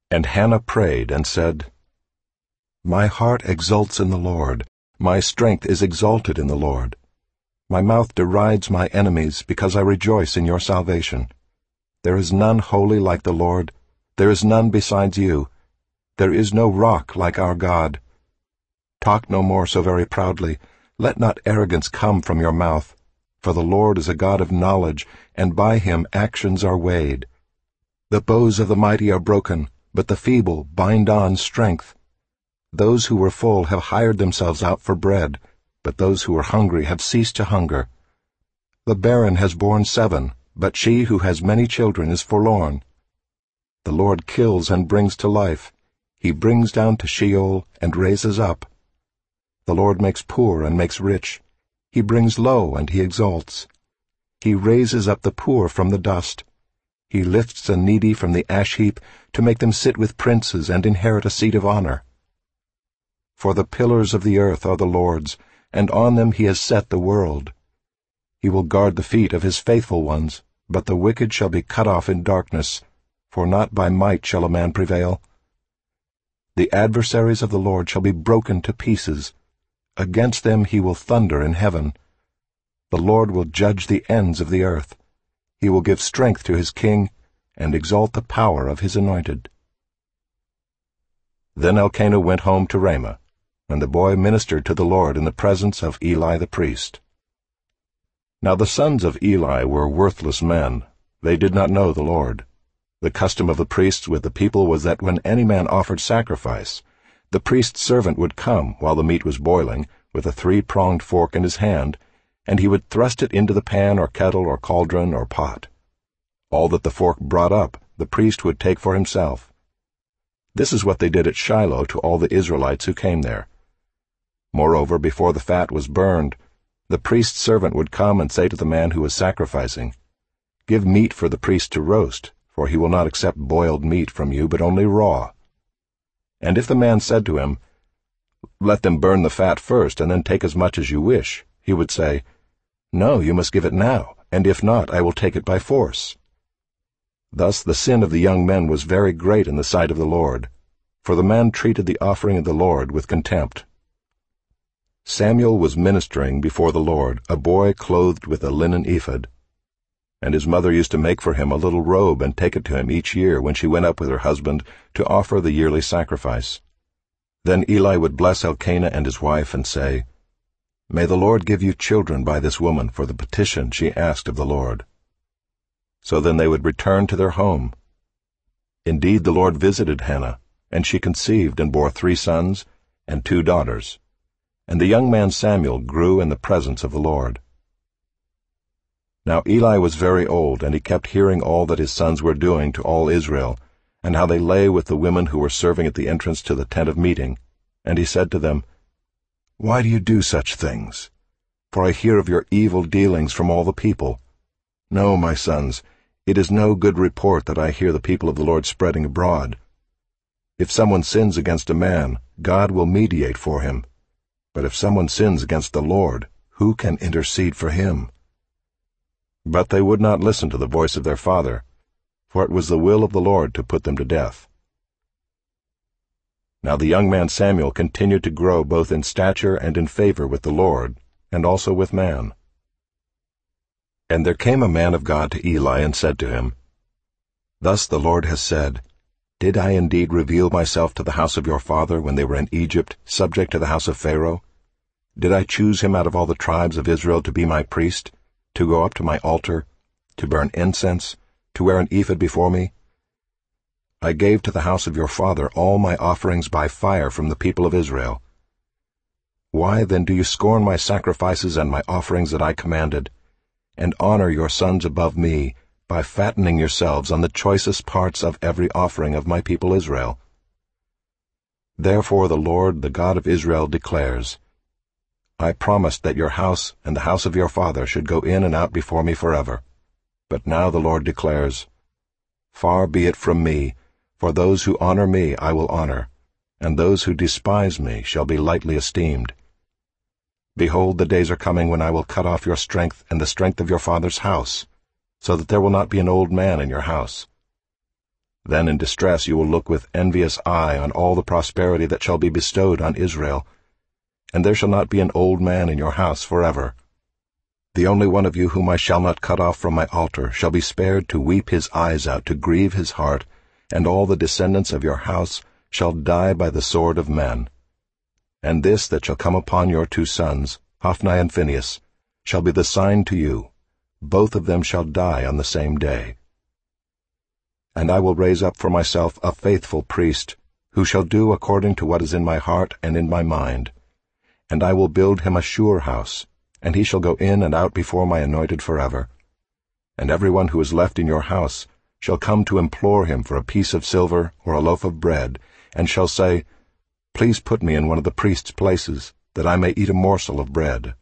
And Hannah prayed and said, My heart exults in the Lord, my strength is exalted in the Lord. My mouth derides my enemies because I rejoice in your salvation. There is none holy like the Lord, there is none besides you. There is no rock like our God. Talk no more so very proudly, let not arrogance come from your mouth, for the Lord is a God of knowledge, and by him actions are weighed. The bows of the mighty are broken, but the feeble bind on strength. Those who were full have hired themselves out for bread, but those who were hungry have ceased to hunger. The barren has borne 7, but she who has many children is forlorn. The Lord kills and brings to life. He brings down to Sheol and raises up. The Lord makes poor and makes rich. He brings low and he exalts. He raises up the poor from the dust. He lifts the needy from the ash heap to make them sit with princes and inherit a seat of honor. For the pillars of the earth are the Lord's, and on them he has set the world. He will guard the feet of his faithful ones, but the wicked shall be cut off in darkness, for not by might shall a man prevail. The adversaries of the Lord shall be broken to pieces. Against them he will thunder in heaven. The Lord will judge the ends of the earth. He will give strength to his king, and exalt the power of his anointed. Then Elkanah went home to Ramah, and the boy ministered to the Lord in the presence of Eli the priest. Now the sons of Eli were worthless men. They did not know the Lord. The custom of the priests with the people was that when any man offered sacrifice, the priest's servant would come while the meat was boiling, with a 3-pronged fork in his hand, and he would thrust it into the pan or kettle or cauldron or pot. All that the fork brought up, the priest would take for himself. This is what they did at Shiloh to all the Israelites who came there. Moreover, before the fat was burned, the priest's servant would come and say to the man who was sacrificing, Give meat for the priest to roast, for he will not accept boiled meat from you, but only raw. And if the man said to him, Let them burn the fat first, and then take as much as you wish, he would say, No, you must give it now, and if not, I will take it by force. Thus the sin of the young men was very great in the sight of the Lord, for the man treated the offering of the Lord with contempt. Samuel was ministering before the Lord, a boy clothed with a linen ephod. And his mother used to make for him a little robe and take it to him each year when she went up with her husband to offer the yearly sacrifice. Then Eli would bless Elkanah and his wife and say, May the Lord give you children by this woman for the petition she asked of the Lord. So then they would return to their home. Indeed, the Lord visited Hannah, and she conceived and bore 3 sons and 2 daughters. And the young man Samuel grew in the presence of the Lord. Now Eli was very old, and he kept hearing all that his sons were doing to all Israel, and how they lay with the women who were serving at the entrance to the tent of meeting. And he said to them, Why do you do such things? For I hear of your evil dealings from all the people. No, my sons, it is no good report that I hear the people of the Lord spreading abroad. If someone sins against a man, God will mediate for him. But if someone sins against the Lord, who can intercede for him? But they would not listen to the voice of their father, for it was the will of the Lord to put them to death. Now the young man Samuel continued to grow both in stature and in favor with the Lord, and also with man. And there came a man of God to Eli and said to him, Thus the Lord has said, Did I indeed reveal myself to the house of your father when they were in Egypt, subject to the house of Pharaoh? Did I choose him out of all the tribes of Israel to be my priest, to go up to my altar, to burn incense, to wear an ephod before me? I gave to the house of your father all my offerings by fire from the people of Israel. Why then do you scorn my sacrifices and my offerings that I commanded, and honor your sons above me, by fattening yourselves on the choicest parts of every offering of my people Israel? Therefore the Lord, the God of Israel, declares, I promised that your house and the house of your father should go in and out before me forever. But now the Lord declares, Far be it from me, for those who honor me I will honor, and those who despise me shall be lightly esteemed. Behold, the days are coming when I will cut off your strength and the strength of your father's house, so that there will not be an old man in your house. Then in distress you will look with envious eye on all the prosperity that shall be bestowed on Israel, and there shall not be an old man in your house forever. The only one of you whom I shall not cut off from my altar shall be spared to weep his eyes out, to grieve his heart, and all the descendants of your house shall die by the sword of men. And this that shall come upon your 2 sons, Hophni and Phinehas, shall be the sign to you. Both of them shall die on the same day. And I will raise up for myself a faithful priest, who shall do according to what is in my heart and in my mind. And I will build him a sure house, and he shall go in and out before my anointed forever. And every one who is left in your house shall come to implore him for a piece of silver or a loaf of bread, and shall say, Please put me in one of the priest's places, that I may eat a morsel of bread.